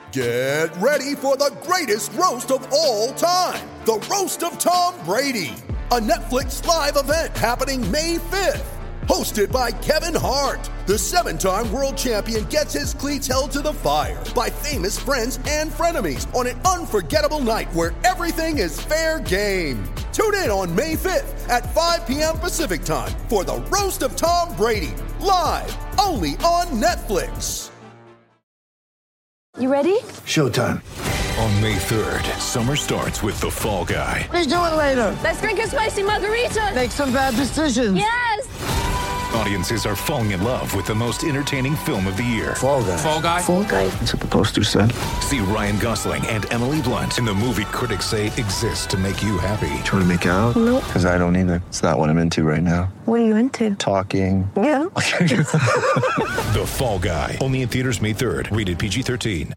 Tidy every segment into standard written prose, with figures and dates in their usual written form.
Get ready for the greatest roast of all time, the Roast of Tom Brady, a Netflix live event happening May 5th. Hosted by Kevin Hart, the 7-time world champion gets his cleats held to the fire by famous friends and frenemies on an unforgettable night where everything is fair game. Tune in on May 5th at 5 p.m. Pacific time for the Roast of Tom Brady, live only on Netflix. You ready? Showtime. On May 3rd, summer starts with The Fall Guy. Let's do it later. Let's drink a spicy margarita. Make some bad decisions. Yes! Audiences are falling in love with the most entertaining film of the year. Fall Guy. Fall Guy? Fall guy. That's what the poster said. See Ryan Gosling and Emily Blunt in the movie critics say exists to make you happy. Trying to make it out? Nope. Because I don't either. It's not what I'm into right now. What are you into? Talking. Yeah. The Fall Guy. Only in theaters May 3rd. Rated PG-13.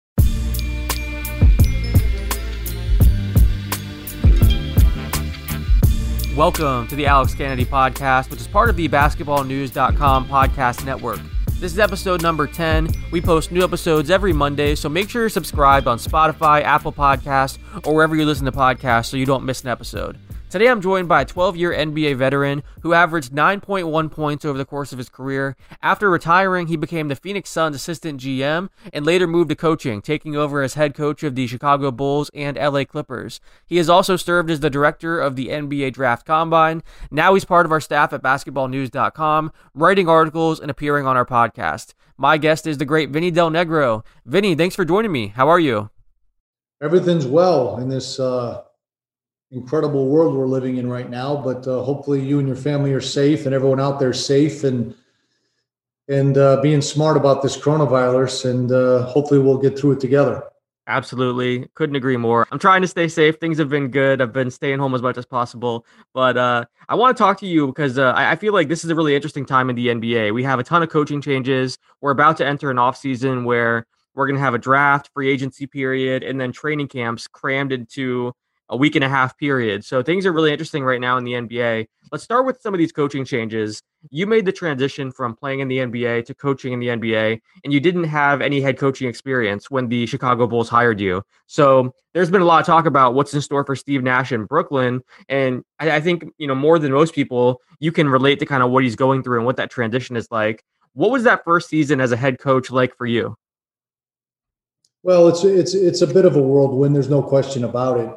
Welcome to the Alex Kennedy Podcast, which is part of the BasketballNews.com podcast network. This is episode number 10. We post new episodes every Monday, so make sure you're subscribed on Spotify, Apple Podcasts, or wherever you listen to podcasts so you don't miss an episode. Today I'm joined by a 12-year NBA veteran who averaged 9.1 points over the course of his career. After retiring, he became the Phoenix Suns assistant GM and later moved to coaching, taking over as head coach of the Chicago Bulls and LA Clippers. He has also served as the director of the NBA Draft Combine. Now he's part of our staff at BasketballNews.com, writing articles and appearing on our podcast. My guest is the great Vinny Del Negro. Vinny, thanks for joining me. How are you? Everything's well in this incredible world we're living in right now, but hopefully you and your family are safe and everyone out there is safe and being smart about this coronavirus, and hopefully we'll get through it together. Absolutely. Couldn't agree more. I'm trying to stay safe. Things have been good. I've been staying home as much as possible, but I want to talk to you because I feel like this is a really interesting time in the NBA. We have a ton of coaching changes. We're about to enter an off season where we're going to have a draft, free agency period, and then training camps crammed into a week and a half period. So things are really interesting right now in the NBA. Let's start with some of these coaching changes. You made the transition from playing in the NBA to coaching in the NBA, and you didn't have any head coaching experience when the Chicago Bulls hired you. So there's been a lot of talk about what's in store for Steve Nash in Brooklyn. And I think, more than most people, you can relate to kind of what he's going through and what that transition is like. What was that first season as a head coach like for you? Well, it's a bit of a whirlwind. There's no question about it.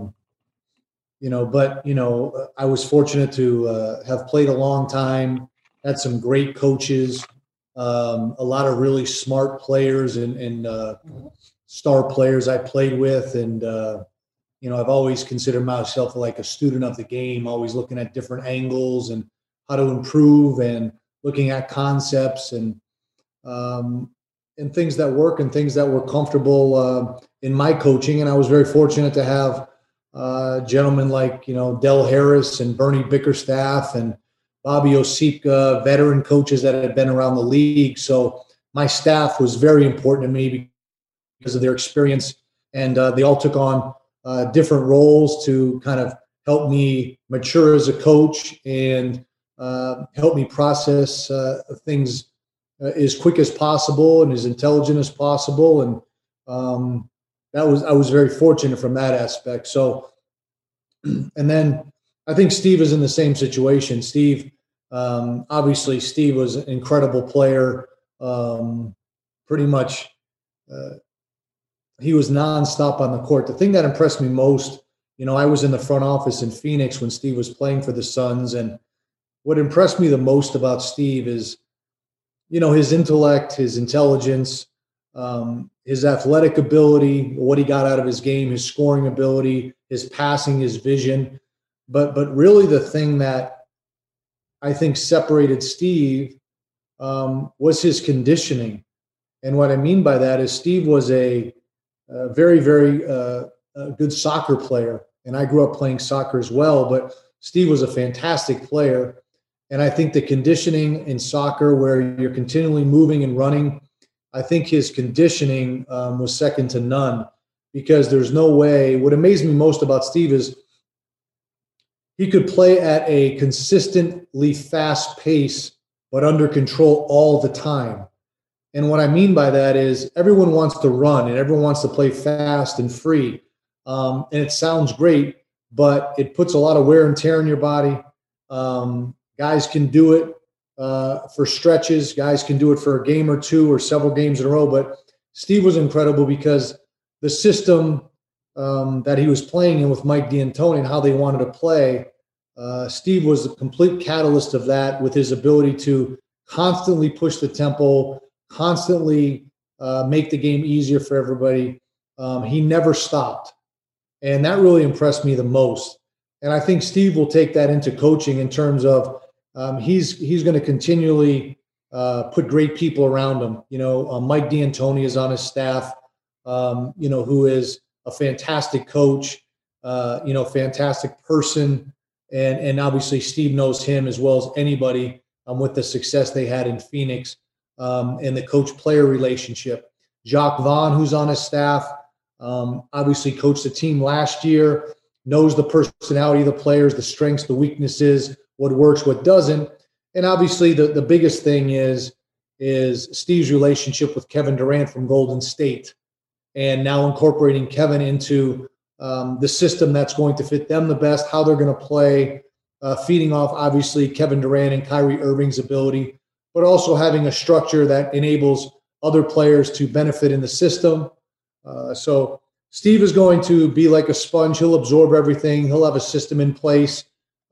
I was fortunate to have played a long time, had some great coaches, a lot of really smart players and star players I played with. And, I've always considered myself like a student of the game, always looking at different angles and how to improve and looking at concepts and things that work and things that were comfortable in my coaching. And I was very fortunate to have gentlemen like, Del Harris and Bernie Bickerstaff and Bobby Osipka, veteran coaches that had been around the league. So my staff was very important to me because of their experience. And they all took on different roles to kind of help me mature as a coach and help me process things as quick as possible and as intelligent as possible. And I was very fortunate from that aspect. So, and then I think Steve is in the same situation. Steve, obviously Steve was an incredible player. Pretty much he was nonstop on the court. The thing that impressed me most, I was in the front office in Phoenix when Steve was playing for the Suns. And what impressed me the most about Steve is, his intellect, his intelligence, his athletic ability, what he got out of his game, his scoring ability, his passing, his vision. But really the thing that I think separated Steve was his conditioning. And what I mean by that is Steve was a very, very good soccer player. And I grew up playing soccer as well, but Steve was a fantastic player. And I think the conditioning in soccer where you're continually moving and running, I think his conditioning was second to none because there's no way. What amazed me most about Steve is he could play at a consistently fast pace, but under control all the time. And what I mean by that is everyone wants to run and everyone wants to play fast and free. And it sounds great, but it puts a lot of wear and tear in your body. Guys can do it for stretches. Guys can do it for a game or two or several games in a row. But Steve was incredible because the system that he was playing in with Mike D'Antoni and how they wanted to play, Steve was the complete catalyst of that with his ability to constantly push the tempo, constantly make the game easier for everybody. He never stopped. And that really impressed me the most. And I think Steve will take that into coaching in terms of he's going to continually put great people around him. Mike D'Antoni is on his staff, who is a fantastic coach, fantastic person. And obviously Steve knows him as well as anybody with the success they had in Phoenix and the coach-player relationship. Jacques Vaughn, who's on his staff, obviously coached the team last year, knows the personality of the players, the strengths, the weaknesses, what works, what doesn't. And obviously the biggest thing is Steve's relationship with Kevin Durant from Golden State, and now incorporating Kevin into the system that's going to fit them the best, how they're going to play, feeding off, obviously, Kevin Durant and Kyrie Irving's ability, but also having a structure that enables other players to benefit in the system. So Steve is going to be like a sponge. He'll absorb everything. He'll have a system in place.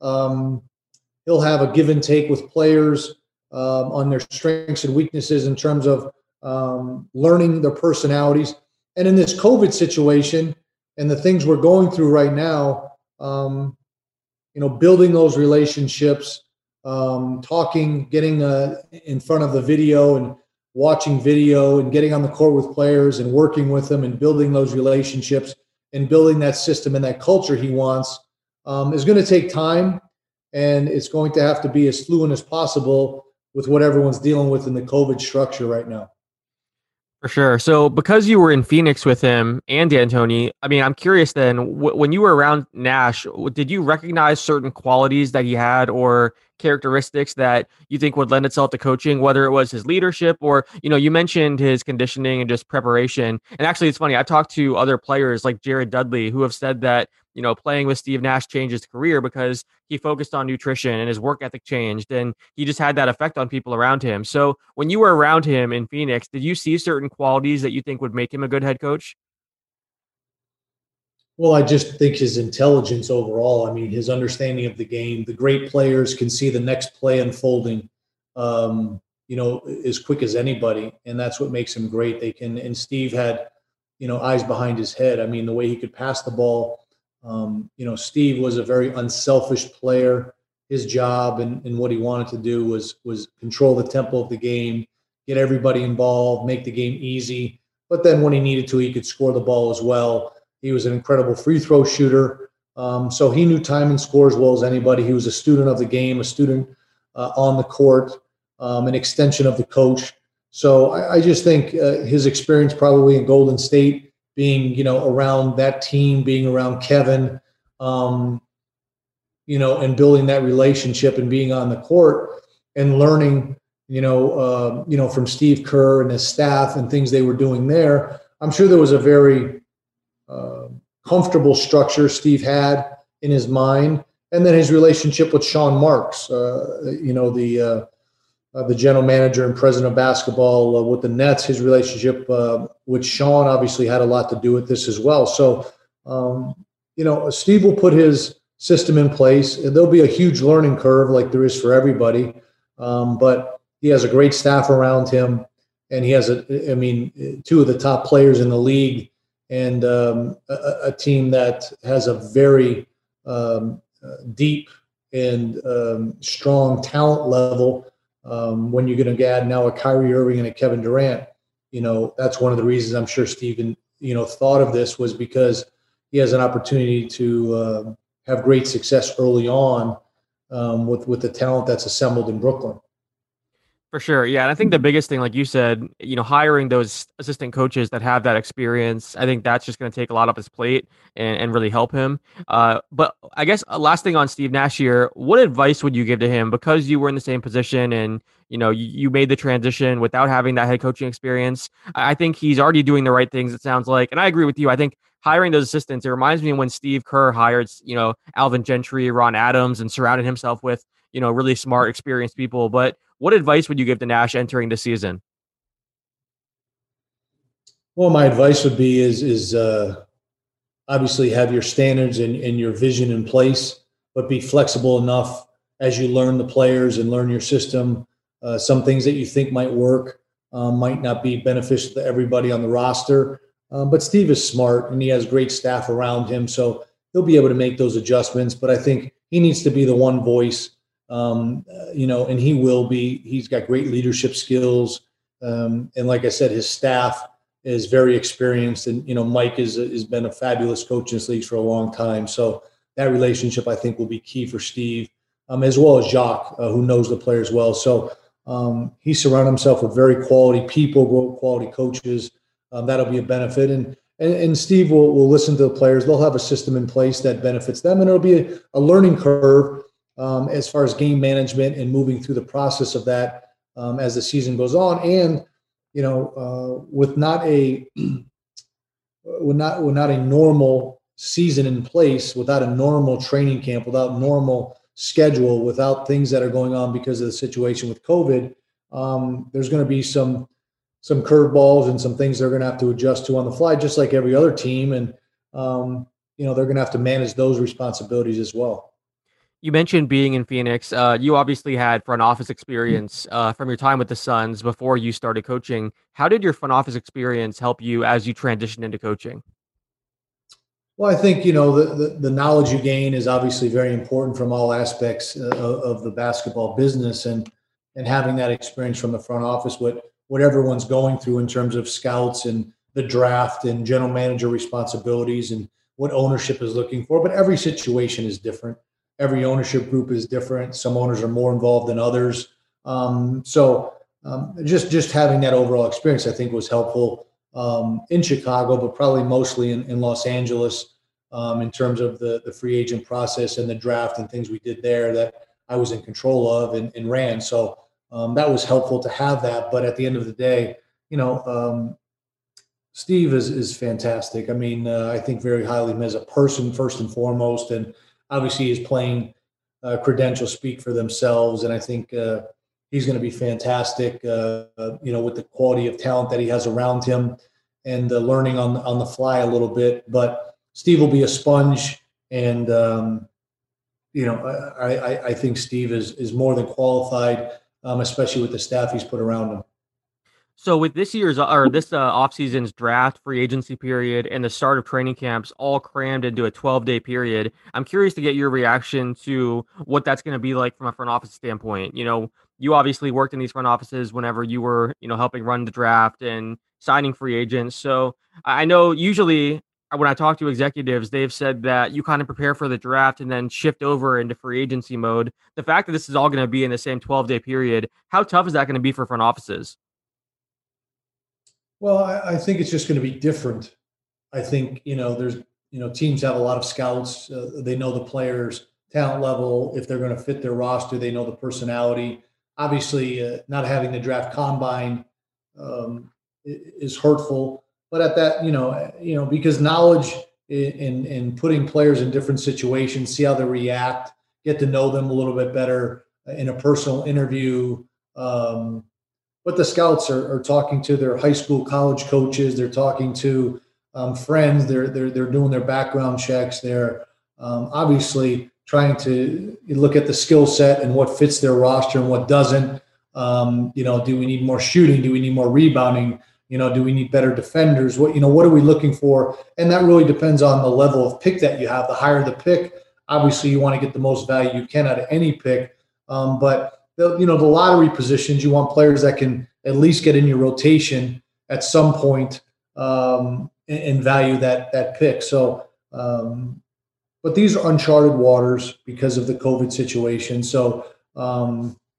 He'll have a give and take with players on their strengths and weaknesses in terms of learning their personalities. And in this COVID situation and the things we're going through right now, building those relationships, talking, getting in front of the video and watching video and getting on the court with players and working with them and building those relationships and building that system and that culture he wants is going to take time, and it's going to have to be as fluent as possible with what everyone's dealing with in the COVID structure right now. For sure. So because you were in Phoenix with him and D'Antoni, I'm curious then, when you were around Nash, did you recognize certain qualities that he had or characteristics that you think would lend itself to coaching, whether it was his leadership or, you mentioned his conditioning and just preparation. And actually, it's funny, I talked to other players like Jared Dudley who have said that, playing with Steve Nash changed his career because he focused on nutrition and his work ethic changed, and he just had that effect on people around him. So when you were around him in Phoenix, did you see certain qualities that you think would make him a good head coach? Well, I just think his intelligence overall, his understanding of the game, the great players can see the next play unfolding, as quick as anybody. And that's what makes him great. And Steve had, eyes behind his head. The way he could pass the ball. Steve was a very unselfish player. His job and what he wanted to do was control the tempo of the game, get everybody involved, make the game easy. But then when he needed to, he could score the ball as well. He was an incredible free throw shooter. So he knew time and score as well as anybody. He was a student of the game, a student on the court, an extension of the coach. So I just think his experience probably in Golden State, being, around that team, being around Kevin, and building that relationship and being on the court and learning, from Steve Kerr and his staff and things they were doing there. I'm sure there was a very comfortable structure Steve had in his mind. And then his relationship with Sean Marks, the general manager and president of basketball with the Nets, his relationship with Sean obviously had a lot to do with this as well. So, Steve will put his system in place. There'll be a huge learning curve like there is for everybody. But he has a great staff around him, and he has two of the top players in the league, and a team that has a very deep and strong talent level. When you're going to add now a Kyrie Irving and a Kevin Durant, that's one of the reasons I'm sure Steven, thought of this was because he has an opportunity to have great success early on with the talent that's assembled in Brooklyn. For sure. Yeah. And I think the biggest thing, like you said, hiring those assistant coaches that have that experience, I think that's just going to take a lot off his plate and really help him. But I guess last thing on Steve Nash here, what advice would you give to him? Because you were in the same position and, you made the transition without having that head coaching experience. I think he's already doing the right things, it sounds like. And I agree with you. I think hiring those assistants, it reminds me of when Steve Kerr hired, Alvin Gentry, Ron Adams, and surrounded himself with, really smart, experienced people. But what advice would you give to Nash entering the season? Well, my advice would be is obviously have your standards and your vision in place, but be flexible enough as you learn the players and learn your system. Some things that you think might work might not be beneficial to everybody on the roster. But Steve is smart and he has great staff around him, so he'll be able to make those adjustments. But I think he needs to be the one voice. And he will be. He's got great leadership skills, and like I said, his staff is very experienced. And Mike has been a fabulous coach in this league for a long time. So that relationship, I think, will be key for Steve, as well as Jacques, who knows the players well. So he surrounded himself with very quality people, quality coaches. That'll be a benefit, and Steve will listen to the players. They'll have a system in place that benefits them, and it'll be a learning curve. As far as game management and moving through the process of that as the season goes on, and with not a normal season in place, without a normal training camp, without normal schedule, without things that are going on because of the situation with COVID, there's going to be some curveballs and some things they're going to have to adjust to on the fly, just like every other team, and they're going to have to manage those responsibilities as well. You mentioned being in Phoenix. You obviously had front office experience from your time with the Suns before you started coaching. How did your front office experience help you as you transitioned into coaching? Well, I think, the knowledge you gain is obviously very important from all aspects of the basketball business, and having that experience from the front office, what everyone's going through in terms of scouts and the draft and general manager responsibilities and what ownership is looking for. But every situation is different. Every ownership group is different. Some owners are more involved than others. Just having that overall experience, I think, was helpful in Chicago, but probably mostly in Los Angeles in terms of the free agent process and the draft and things we did there that I was in control of and ran. So that was helpful to have that. But at the end of the day, Steve is fantastic. I mean, I think very highly of him as a person, first and foremost, and obviously his playing credentials speak for themselves. And I think he's going to be fantastic, with the quality of talent that he has around him and learning on the fly a little bit. But Steve will be a sponge. And, I think Steve is more than qualified, especially with the staff he's put around him. So with this offseason's draft, free agency period, and the start of training camps all crammed into a 12-day period, I'm curious to get your reaction to what that's going to be like from a front office standpoint. You obviously worked in these front offices whenever you were, helping run the draft and signing free agents. So I know usually when I talk to executives, they've said that you kind of prepare for the draft and then shift over into free agency mode. The fact that this is all going to be in the same 12-day period, how tough is that going to be for front offices? Well, I think it's just going to be different. I think, there's, teams have a lot of scouts. They know the players' talent level. If they're going to fit their roster, they know the personality. Obviously, not having the draft combine is hurtful. But at that, because knowledge in putting players in different situations, see how they react, get to know them a little bit better in a personal interview. But the scouts are talking to their high school, college coaches. They're talking to friends. They're doing their background checks. They're obviously trying to look at the skill set and what fits their roster and what doesn't. Do we need more shooting? Do we need more rebounding? Do we need better defenders? What are we looking for? And that really depends on the level of pick that you have. The higher the pick, obviously you want to get the most value you can out of any pick. But the lottery positions, you want players that can at least get in your rotation at some point and value that pick. So, but these are uncharted waters because of the COVID situation. So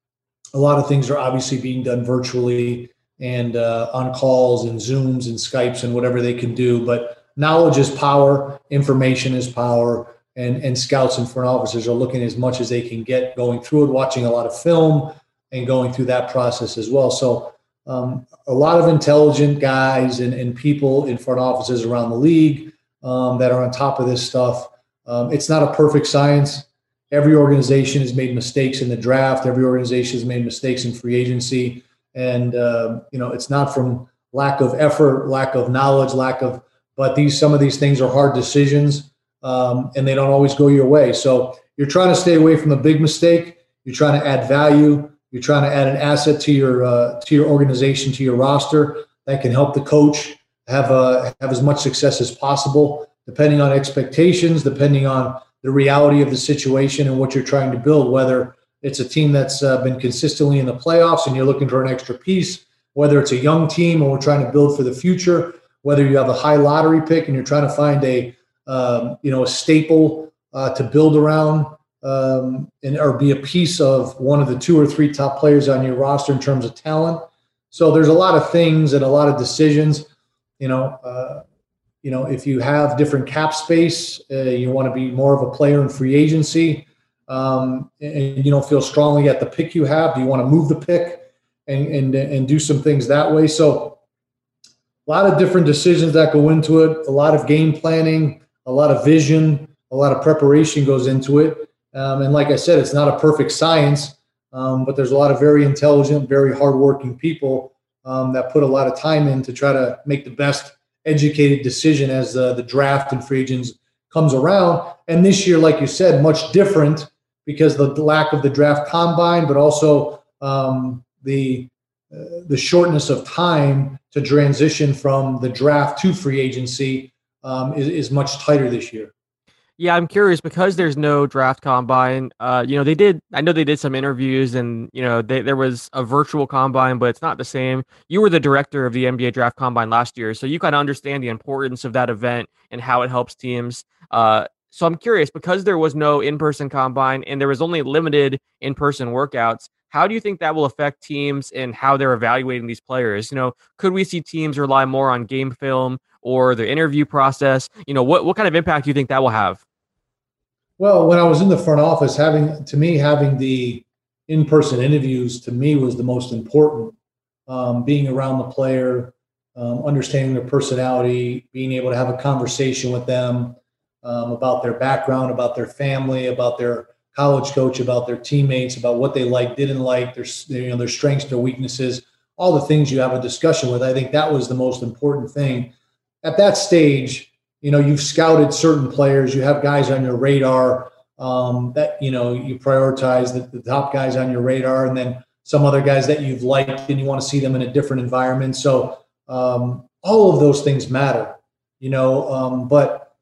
A lot of things are obviously being done virtually and on calls and Zooms and Skypes and whatever they can do. But knowledge is power, information is power, and scouts and front officers are looking as much as they can get, going through it, watching a lot of film and going through that process as well. So a lot of intelligent guys and people in front offices around the league that are on top of this stuff. It's not a perfect science. Every organization has made mistakes in the draft. Every organization has made mistakes in free agency. And, it's not from lack of effort, lack of knowledge, but some of these things are hard decisions, and they don't always go your way. So you're trying to stay away from the big mistake. You're trying to add value. You're trying to add an asset to your organization, to your roster that can help the coach have as much success as possible, depending on expectations, depending on the reality of the situation and what you're trying to build, whether it's a team that's been consistently in the playoffs and you're looking for an extra piece, whether it's a young team and we're trying to build for the future, whether you have a high lottery pick and you're trying to find a staple to build around or be a piece of one of the 2 or 3 top players on your roster in terms of talent. So there's a lot of things and a lot of decisions. If you have different cap space, you want to be more of a player in free agency, and you don't feel strongly at the pick you have. Do you want to move the pick and do some things that way? So a lot of different decisions that go into it, a lot of game planning, a lot of vision, a lot of preparation goes into it. And like I said, it's not a perfect science, but there's a lot of very intelligent, very hardworking people that put a lot of time in to try to make the best educated decision as the draft and free agents comes around. And this year, like you said, much different because the lack of the draft combine, but also the shortness of time to transition from the draft to free agency is much tighter this year. Yeah, I'm curious because there's no draft combine. I know they did some interviews and, there was a virtual combine, but it's not the same. You were the director of the NBA draft combine last year, so you kind of understand the importance of that event and how it helps teams. So I'm curious, because there was no in-person combine and there was only limited in-person workouts, how do you think that will affect teams and how they're evaluating these players? Could we see teams rely more on game film or the interview process? What kind of impact do you think that will have? Well, when I was in the front office, having the in-person interviews to me was the most important. Being around the player, understanding their personality, being able to have a conversation with them about their background, about their family, about their college coach, about their teammates, about what they liked, didn't like, their strengths, their weaknesses, all the things you have a discussion with. I think that was the most important thing. At that stage, you've scouted certain players, you have guys on your radar that, you prioritize the top guys on your radar, and then some other guys that you've liked and you want to see them in a different environment. So all of those things matter, but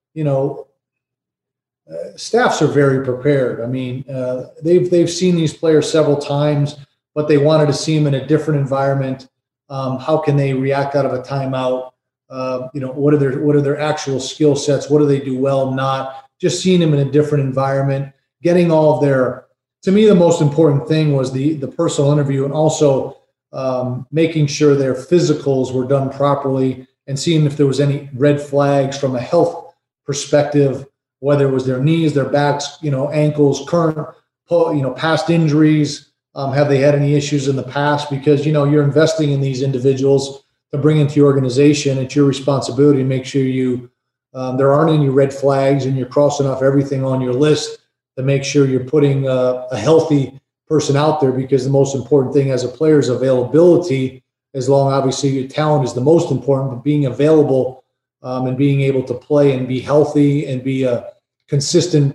staffs are very prepared. I mean, they've seen these players several times, but they wanted to see them in a different environment. How can they react out of a timeout? What are their actual skill sets? What do they do well? Not just seeing them in a different environment, getting all of their. To me, the most important thing was the personal interview, and also making sure their physicals were done properly, and seeing if there was any red flags from a health perspective, whether it was their knees, their backs, ankles, current, past injuries. Have they had any issues in the past? Because you're investing in these individuals to bring into your organization. It's your responsibility to make sure there aren't any red flags and you're crossing off everything on your list to make sure you're putting a healthy person out there, because the most important thing as a player is availability. Obviously your talent is the most important, but being available and being able to play and be healthy and be a consistent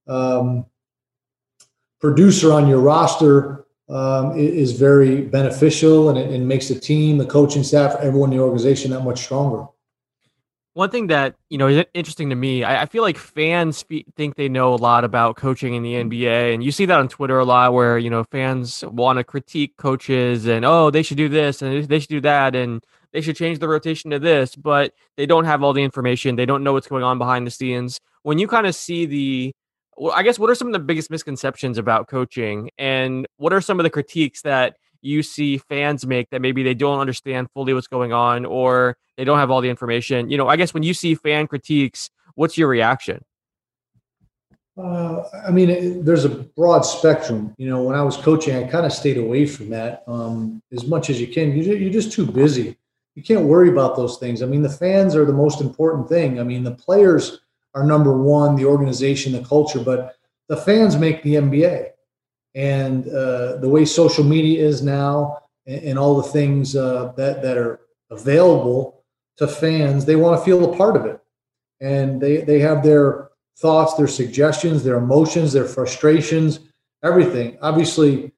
producer on your roster is very beneficial, and it makes the team, the coaching staff, everyone in the organization that much stronger. One thing that, is interesting to me, I feel like fans think they know a lot about coaching in the NBA, and you see that on Twitter a lot where, fans want to critique coaches and, they should do this and they should do that and they should change the rotation to this, but they don't have all the information. They don't know what's going on behind the scenes. When you kind of see the Well, I guess what are some of the biggest misconceptions about coaching, and what are some of the critiques that you see fans make that maybe they don't understand fully what's going on, or they don't have all the information? I guess when you see fan critiques, what's your reaction? There's a broad spectrum. When I was coaching, I kind of stayed away from that as much as you can. You're just too busy. You can't worry about those things. The fans are the most important thing. The players are number one, the organization, the culture, but the fans make the NBA. And the way social media is now and all the things that are available to fans, they want to feel a part of it. And they have their thoughts, their suggestions, their emotions, their frustrations, everything. Obviously,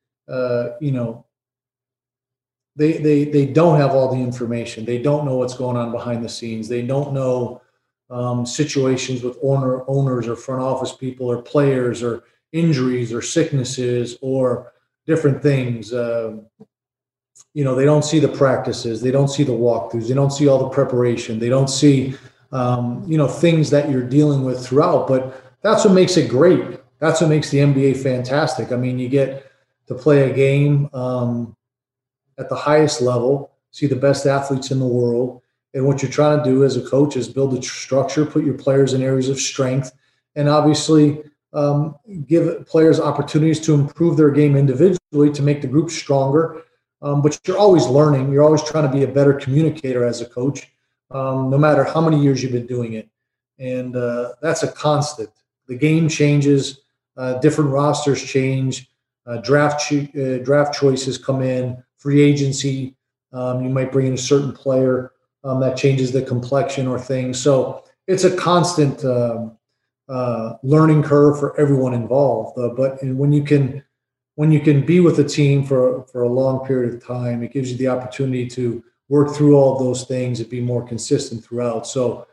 they don't have all the information. They don't know what's going on behind the scenes. They don't know situations with owners or front office people or players or injuries or sicknesses or different things. They don't see the practices. They don't see the walkthroughs. They don't see all the preparation. They don't see, things that you're dealing with throughout. But that's what makes it great. That's what makes the NBA fantastic. You get to play a game at the highest level, see the best athletes in the world. And what you're trying to do as a coach is build a structure, put your players in areas of strength, and obviously give players opportunities to improve their game individually to make the group stronger. But you're always learning. You're always trying to be a better communicator as a coach, no matter how many years you've been doing it. And that's a constant. The game changes, different rosters change, draft choices come in, free agency. You might bring in a certain player that changes the complexion or things. So it's a constant learning curve for everyone involved. But when you can be with a team for a long period of time, it gives you the opportunity to work through all of those things and be more consistent throughout. So,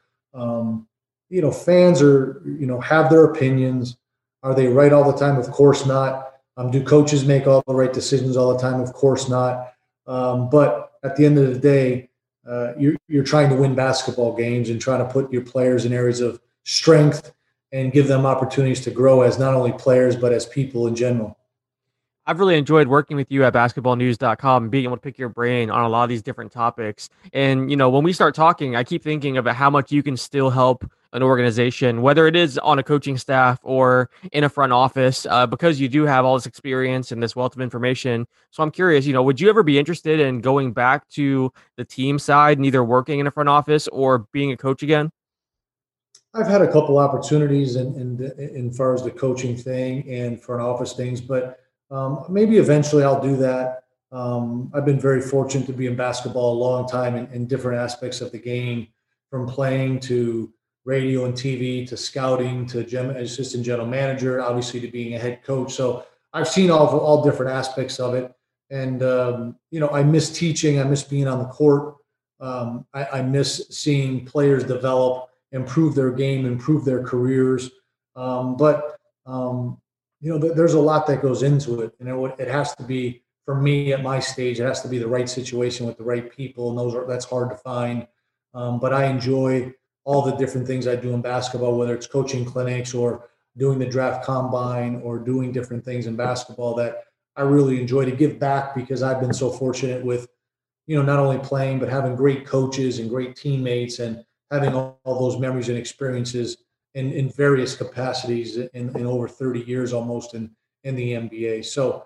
fans are, have their opinions. Are they right all the time? Of course not. Do coaches make all the right decisions all the time? Of course not. But at the end of the day, you're trying to win basketball games and trying to put your players in areas of strength and give them opportunities to grow as not only players, but as people in general. I've really enjoyed working with you at basketballnews.com and being able to pick your brain on a lot of these different topics. And, when we start talking, I keep thinking about how much you can still help an organization, whether it is on a coaching staff or in a front office, because you do have all this experience and this wealth of information. So I'm curious, would you ever be interested in going back to the team side and either working in a front office or being a coach again? I've had a couple opportunities in far as the coaching thing and front office things, but maybe eventually I'll do that. I've been very fortunate to be in basketball a long time in different aspects of the game, from playing to radio and TV to scouting to assistant general manager, obviously to being a head coach. So I've seen all different aspects of it. And, I miss teaching. I miss being on the court. I miss seeing players develop, improve their game, improve their careers. But there's a lot that goes into it. It has to be, for me at my stage, it has to be the right situation with the right people. And that's hard to find. But I enjoy all the different things I do in basketball, whether it's coaching clinics or doing the draft combine or doing different things in basketball that I really enjoy to give back, because I've been so fortunate with, not only playing, but having great coaches and great teammates and having all those memories and experiences in various capacities in over 30 years almost in the NBA. So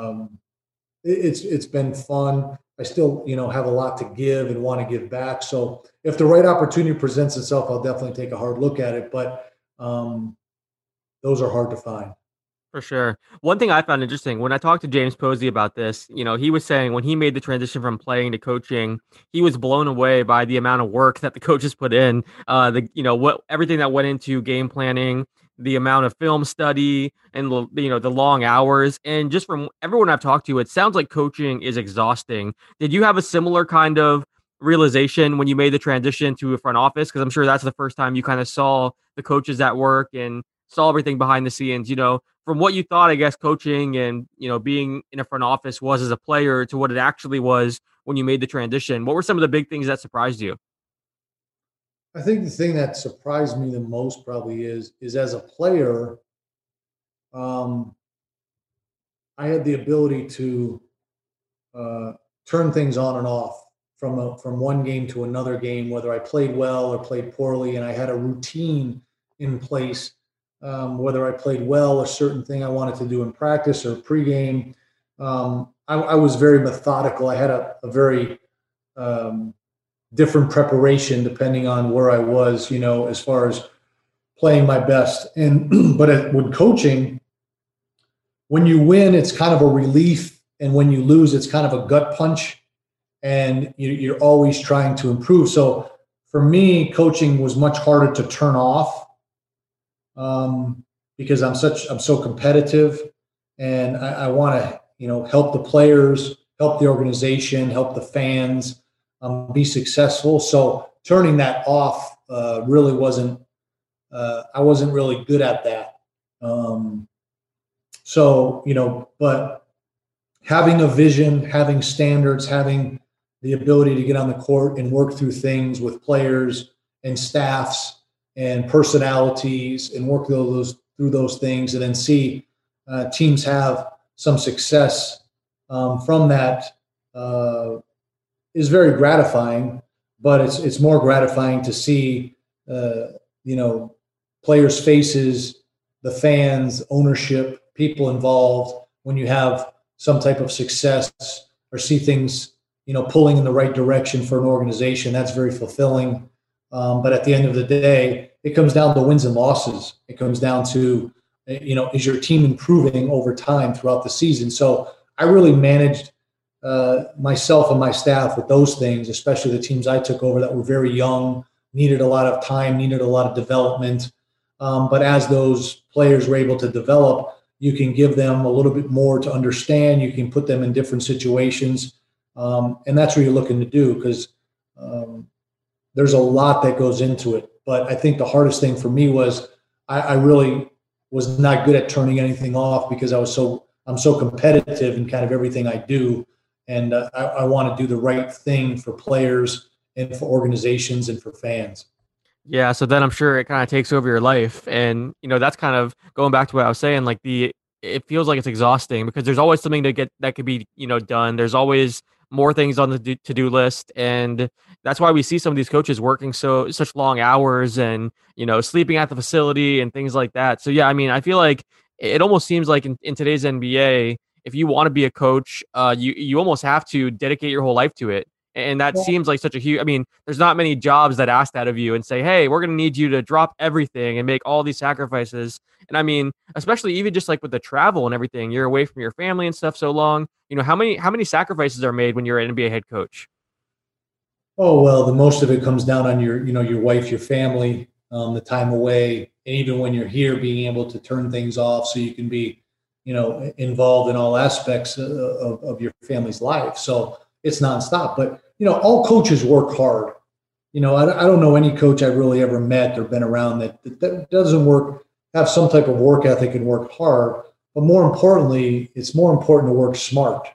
it's been fun. I still, have a lot to give and want to give back. So if the right opportunity presents itself, I'll definitely take a hard look at it. But those are hard to find. For sure. One thing I found interesting when I talked to James Posey about this, he was saying when he made the transition from playing to coaching, he was blown away by the amount of work that the coaches put in, everything that went into game planning, the amount of film study, and the long hours. And just from everyone I've talked to, it sounds like coaching is exhausting. Did you have a similar kind of realization when you made the transition to a front office? Because I'm sure that's the first time you kind of saw the coaches at work and saw everything behind the scenes, from what you thought, I guess, coaching and, being in a front office was as a player to what it actually was when you made the transition. What were some of the big things that surprised you? I think the thing that surprised me the most probably is as a player, I had the ability to turn things on and off from one game to another game, whether I played well or played poorly, and I had a routine in place, whether I played well, a certain thing I wanted to do in practice or pregame. I was very methodical. I had a very different preparation depending on where I was, as far as playing my best. But with coaching, when you win, it's kind of a relief. And when you lose, it's kind of a gut punch. And you're always trying to improve. So for me, coaching was much harder to turn off because I'm so competitive, and I want to, help the players, help the organization, help the fans, be successful. So turning that off really wasn't. I wasn't really good at that. But having a vision, having standards, having the ability to get on the court and work through things with players and staffs and personalities and work through those things, and then see teams have some success from that is very gratifying. But it's more gratifying to see players' faces, the fans, ownership, people involved when you have some type of success or see things pulling in the right direction for an organization. That's very fulfilling. But at the end of the day, it comes down to wins and losses. It comes down to, is your team improving over time throughout the season? So I really managed myself and my staff with those things, especially the teams I took over that were very young, needed a lot of time, needed a lot of development. But as those players were able to develop, you can give them a little bit more to understand. You can put them in different situations. And that's what you're looking to do, because there's a lot that goes into it. But I think the hardest thing for me was I really was not good at turning anything off, because I'm so competitive in kind of everything I do. And I want to do the right thing for players and for organizations and for fans. Yeah, so then I'm sure it kind of takes over your life. And, that's kind of going back to what I was saying, like it feels like it's exhausting because there's always something that could be, done. There's always more things on the to-do list. And that's why we see some of these coaches working such long hours and, sleeping at the facility and things like that. So, yeah, I mean, I feel like it almost seems like in today's NBA, if you want to be a coach, you almost have to dedicate your whole life to it. And that seems like such a huge, there's not many jobs that ask that of you and say, hey, we're going to need you to drop everything and make all these sacrifices. And especially even just like with the travel and everything, you're away from your family and stuff so long. How many sacrifices are made when you're an NBA head coach? Oh, well, the most of it comes down on your wife, your family, the time away. And even when you're here, being able to turn things off so you can be, involved in all aspects of your family's life. So it's nonstop. But, all coaches work hard. I don't know any coach I've really ever met or been around that doesn't have some type of work ethic and work hard. But more importantly, it's more important to work smart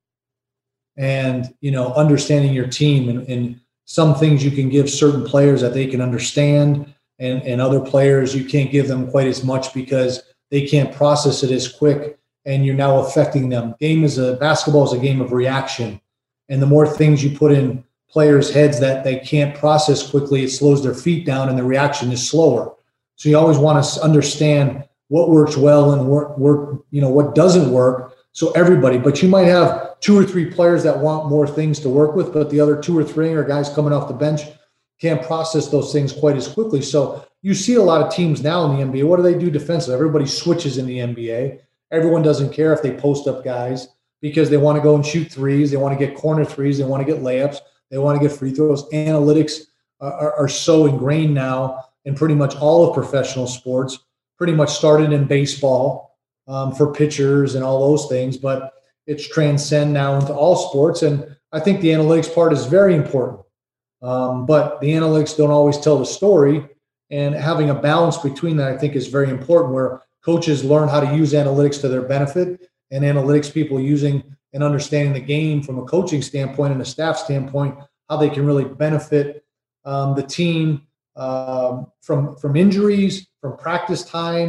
and, understanding your team and some things you can give certain players that they can understand, and other players you can't give them quite as much because they can't process it as quick, and you're now affecting them. Basketball is a game of reaction. And the more things you put in players' heads that they can't process quickly, it slows their feet down and the reaction is slower. So you always want to understand what works well and what doesn't work. So everybody, but you might have 2 or 3 players that want more things to work with, but the other 2 or 3 are guys coming off the bench can't process those things quite as quickly. So you see a lot of teams now in the NBA. What do they do defensively? Everybody switches in the NBA. Everyone doesn't care if they post up guys, because they want to go and shoot threes. They want to get corner threes. They want to get layups. They want to get free throws. Analytics are so ingrained now in pretty much all of professional sports, pretty much started in baseball for pitchers and all those things, but it's transcend now into all sports. And I think the analytics part is very important. But the analytics don't always tell the story. And having a balance between that, I think, is very important, where coaches learn how to use analytics to their benefit, and analytics people using and understanding the game from a coaching standpoint and a staff standpoint, how they can really benefit the team from injuries, from practice times,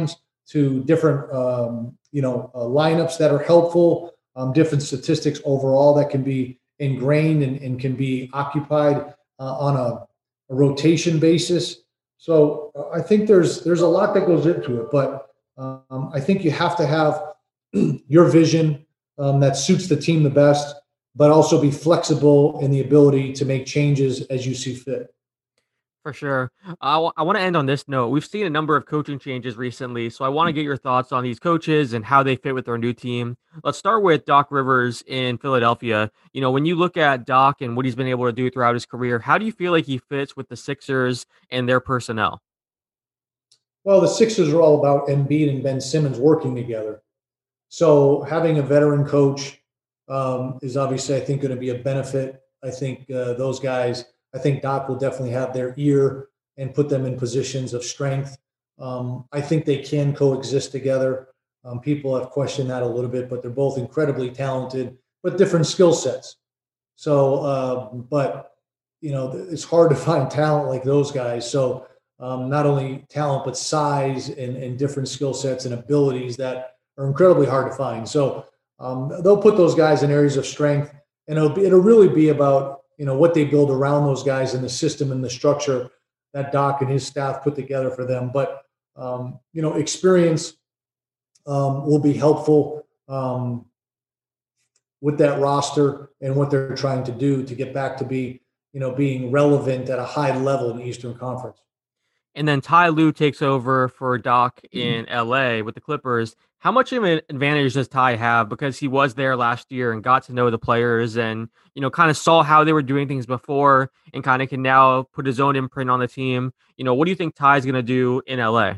to different, lineups that are helpful, different statistics overall that can be ingrained and can be occupied on a rotation basis. So I think there's a lot that goes into it, but I think you have to have your vision that suits the team the best, but also be flexible in the ability to make changes as you see fit. For sure. I want to end on this note. We've seen a number of coaching changes recently, so I want to get your thoughts on these coaches and how they fit with their new team. Let's start with Doc Rivers in Philadelphia. When you look at Doc and what he's been able to do throughout his career, how do you feel like he fits with the Sixers and their personnel? Well, the Sixers are all about Embiid and Ben Simmons working together. So having a veteran coach is obviously, I think, going to be a benefit. I think those guys, I think Doc will definitely have their ear and put them in positions of strength. I think they can coexist together. People have questioned that a little bit, but they're both incredibly talented, but different skill sets. So, it's hard to find talent like those guys. So not only talent, but size and different skill sets and abilities that are incredibly hard to find. So they'll put those guys in areas of strength, and it'll really be about what they build around those guys and the system and the structure that Doc and his staff put together for them. But, experience will be helpful with that roster and what they're trying to do to get back to being relevant at a high level in the Eastern Conference. And then Ty Lue takes over for Doc in LA with the Clippers. How much of an advantage does Ty have, because he was there last year and got to know the players and, kind of saw how they were doing things before and kind of can now put his own imprint on the team? What do you think Ty's going to do in LA?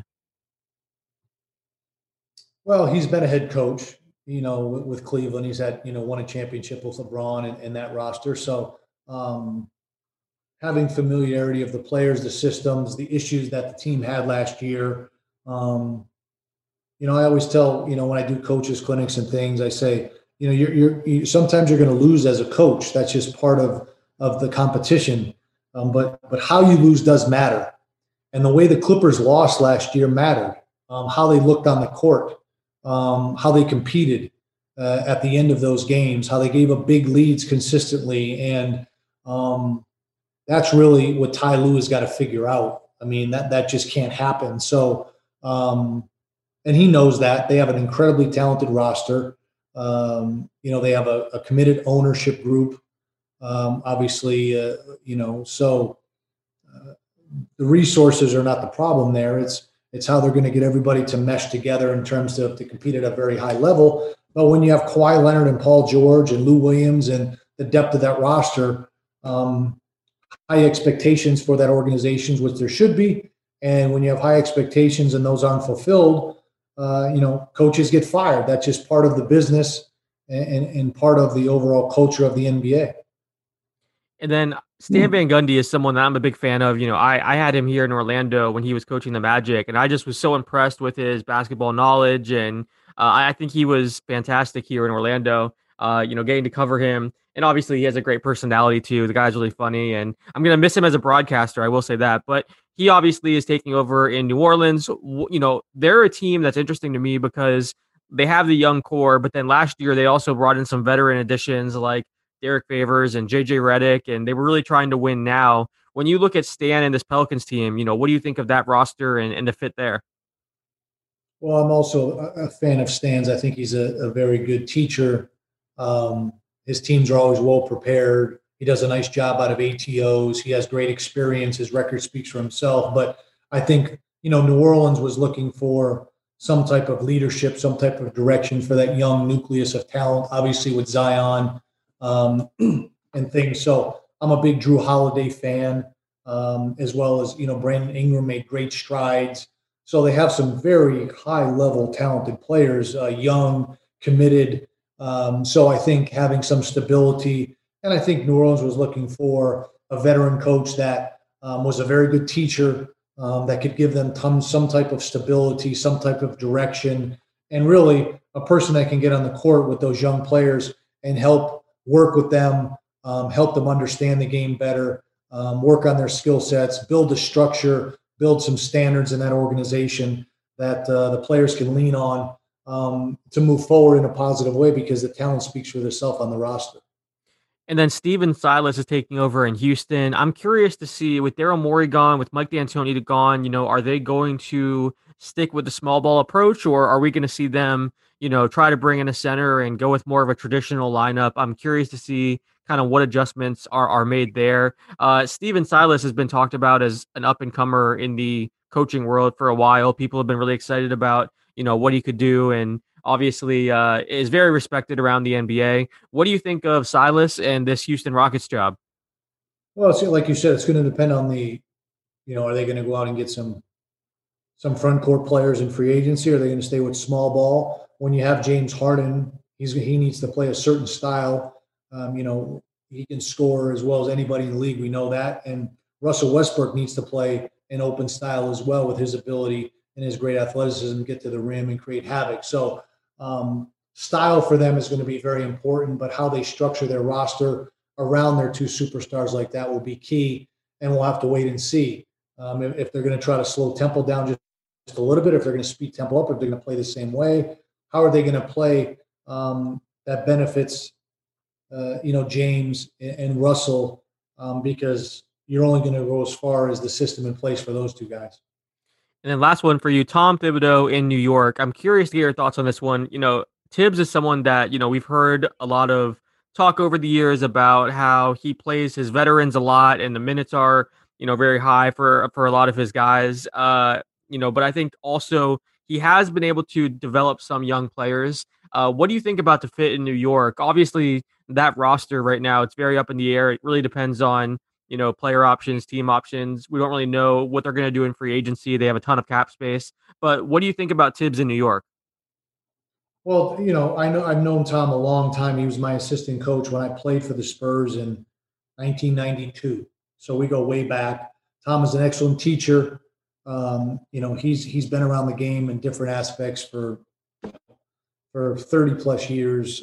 Well, he's been a head coach, with Cleveland. He's had, won a championship with LeBron and that roster. So, having familiarity of the players, the systems, the issues that the team had last year. I always tell, when I do coaches clinics and things, I say, you're sometimes you're going to lose as a coach. That's just part of the competition. But how you lose does matter. And the way the Clippers lost last year mattered. How they looked on the court, how they competed at the end of those games, how they gave up big leads consistently. And, that's really what Ty Lue has got to figure out. I mean, that just can't happen. So, and he knows that. They have an incredibly talented roster. They have a committed ownership group, obviously, so the resources are not the problem there. It's how they're going to get everybody to mesh together in terms of to compete at a very high level. But when you have Kawhi Leonard and Paul George and Lou Williams and the depth of that roster, high expectations for that organization, which there should be. And when you have high expectations and those aren't fulfilled, coaches get fired. That's just part of the business and part of the overall culture of the NBA. And then Stan Van Gundy is someone that I'm a big fan of. I had him here in Orlando when he was coaching the Magic, and I just was so impressed with his basketball knowledge. And I think he was fantastic here in Orlando, getting to cover him. And obviously he has a great personality too. The guy's really funny, and I'm going to miss him as a broadcaster. I will say that, but he obviously is taking over in New Orleans. They're a team that's interesting to me because they have the young core, but then last year they also brought in some veteran additions like Derek Favors and JJ Redick, and they were really trying to win now. When you look at Stan and this Pelicans team, what do you think of that roster and the fit there? Well, I'm also a fan of Stan's. I think he's a very good teacher. His teams are always well prepared. He does a nice job out of ATOs. He has great experience. His record speaks for himself. But I think, New Orleans was looking for some type of leadership, some type of direction for that young nucleus of talent, obviously with Zion and things. So I'm a big Drew Holiday fan, as well as, Brandon Ingram made great strides. So they have some very high-level talented players, young, committed. So I think having some stability, and I think New Orleans was looking for a veteran coach that was a very good teacher, that could give them some type of stability, some type of direction, and really a person that can get on the court with those young players and help work with them, help them understand the game better, work on their skill sets, build a structure, build some standards in that organization that the players can lean on to move forward in a positive way, because the talent speaks for itself on the roster. And then Steven Silas is taking over in Houston. I'm curious to see, with Daryl Morey gone, with Mike D'Antoni gone, are they going to stick with the small ball approach, or are we going to see them, try to bring in a center and go with more of a traditional lineup? I'm curious to see kind of what adjustments are made there. Steven Silas has been talked about as an up-and-comer in the coaching world for a while. People have been really excited about, what he could do, and obviously is very respected around the NBA. What do you think of Silas and this Houston Rockets job? Well, it's, like you said, it's going to depend on are they going to go out and get some front court players in free agency? Or are they going to stay with small ball? When you have James Harden, he needs to play a certain style. He can score as well as anybody in the league. We know that. And Russell Westbrook needs to play an open style as well, with his ability and his great athleticism, get to the rim and create havoc. So style for them is going to be very important, but how they structure their roster around their two superstars like that will be key, and we'll have to wait and see if they're going to try to slow tempo down just a little bit, if they're going to speed tempo up, if they're going to play the same way. How are they going to play that benefits James and Russell, because you're only going to go as far as the system in place for those two guys. And then last one for you, Tom Thibodeau in New York. I'm curious to get your thoughts on this one. Tibbs is someone that, we've heard a lot of talk over the years about how he plays his veterans a lot, and the minutes are, very high for a lot of his guys. But I think also he has been able to develop some young players. What do you think about the fit in New York? Obviously, that roster right now, it's very up in the air. It really depends on, player options, team options. We don't really know what they're going to do in free agency. They have a ton of cap space. But what do you think about Tibbs in New York? Well, I've known Tom a long time. He was my assistant coach when I played for the Spurs in 1992. So we go way back. Tom is an excellent teacher. He's been around the game in different aspects for 30 plus years.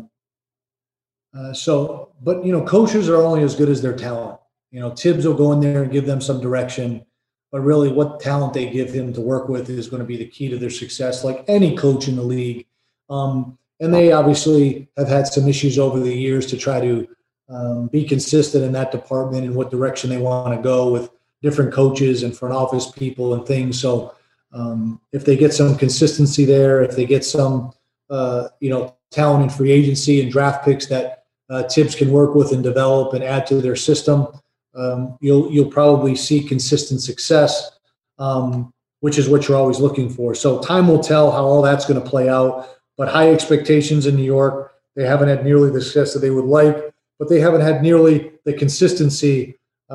But coaches are only as good as their talent. Tibbs will go in there and give them some direction, but really what talent they give him to work with is going to be the key to their success, like any coach in the league. And they obviously have had some issues over the years to try to be consistent in that department and what direction they want to go with different coaches and front office people and things. So if they get some consistency there, if they get some, talent in free agency and draft picks that Tibbs can work with and develop and add to their system, you'll probably see consistent success, which is what you're always looking for. So time will tell how all that's going to play out, but high expectations in New York. They haven't had nearly the success that they would like, but they haven't had nearly the consistency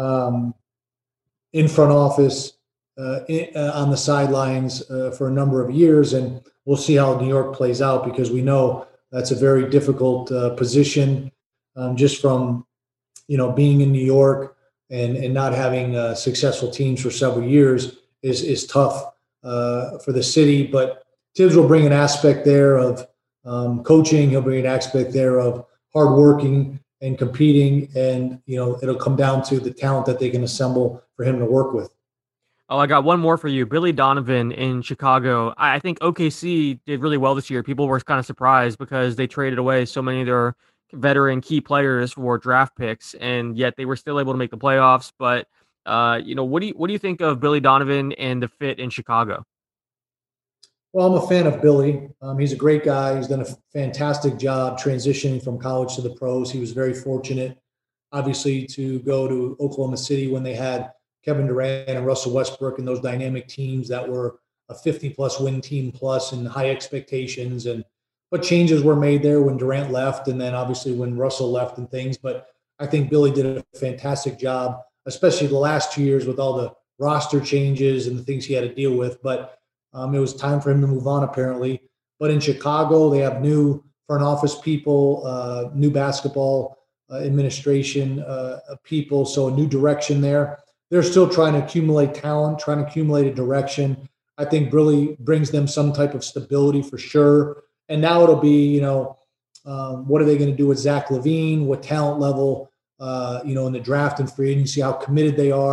in front office, on the sidelines for a number of years. And we'll see how New York plays out, because we know that's a very difficult position, just from, being in New York and not having successful teams for several years is tough for the city. But Tibbs will bring an aspect there of coaching. He'll bring an aspect there of hardworking and competing. And, it'll come down to the talent that they can assemble for him to work with. Oh, I got one more for you. Billy Donovan in Chicago. I think OKC did really well this year. People were kind of surprised because they traded away so many of their veteran key players for draft picks, and yet they were still able to make the playoffs. But what do you think of Billy Donovan and the fit in Chicago? Well, I'm a fan of Billy. He's a great guy. He's done a fantastic job transitioning from college to the pros. He was very fortunate, obviously, to go to Oklahoma City when they had Kevin Durant and Russell Westbrook and those dynamic teams that were a 50-plus win team plus and high expectations. But changes were made there when Durant left, and then obviously when Russell left and things. But I think Billy did a fantastic job, especially the last 2 years with all the roster changes and the things he had to deal with. But it was time for him to move on, apparently. But in Chicago, they have new front office people, new basketball administration people, so a new direction there. They're still trying to accumulate talent, trying to accumulate a direction. I think Billy brings them some type of stability for sure. And now it'll be, what are they going to do with Zach LaVine? What talent level, in the draft and free agency, how committed they are.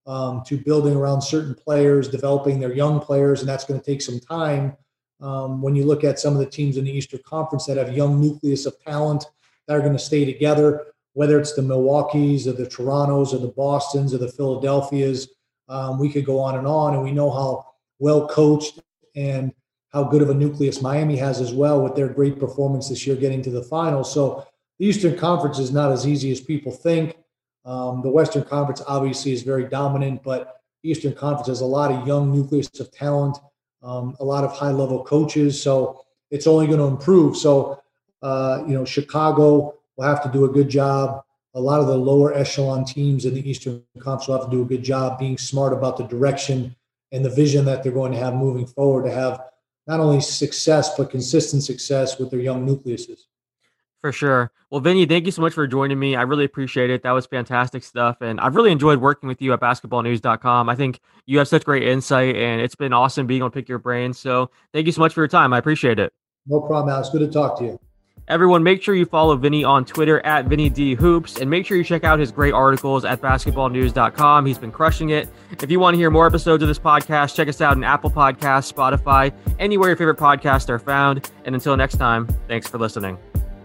to building around certain players, developing their young players, and that's going to take some time. When you look at some of the teams in the Eastern Conference that have young nucleus of talent that are going to stay together, whether it's the Milwaukees or the Torontos or the Bostons or the Philadelphias, we could go on, and we know how well coached and how good of a nucleus Miami has as well with their great performance this year getting to the finals. So the Eastern Conference is not as easy as people think. The Western Conference obviously is very dominant, but the Eastern Conference has a lot of young nucleus of talent, a lot of high-level coaches. So it's only going to improve. So, Chicago will have to do a good job. A lot of the lower echelon teams in the Eastern Conference will have to do a good job being smart about the direction and the vision that they're going to have moving forward to have not only success, but consistent success with their young nucleuses. For sure. Well, Vinny, thank you so much for joining me. I really appreciate it. That was fantastic stuff. And I've really enjoyed working with you at basketballnews.com. I think you have such great insight, and it's been awesome being able to pick your brain. So thank you so much for your time. I appreciate it. No problem, Alex. Good to talk to you. Everyone, make sure you follow Vinny on Twitter at VinnyDHoops, and make sure you check out his great articles at basketballnews.com. He's been crushing it. If you want to hear more episodes of this podcast, check us out on Apple Podcasts, Spotify, anywhere your favorite podcasts are found. And until next time, thanks for listening.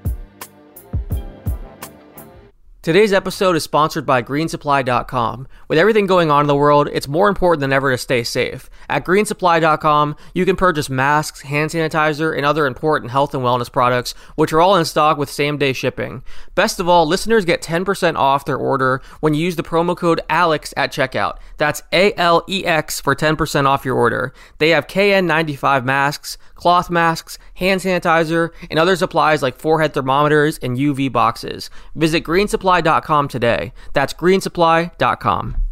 Today's episode is sponsored by GreenSupply.com. With everything going on in the world, it's more important than ever to stay safe. At GreenSupply.com, you can purchase masks, hand sanitizer, and other important health and wellness products, which are all in stock with same-day shipping. Best of all, listeners get 10% off their order when you use the promo code ALEX at checkout. That's ALEX for 10% off your order. They have KN95 masks, cloth masks, hand sanitizer, and other supplies like forehead thermometers and UV boxes. Visit greensupply.com today. That's greensupply.com.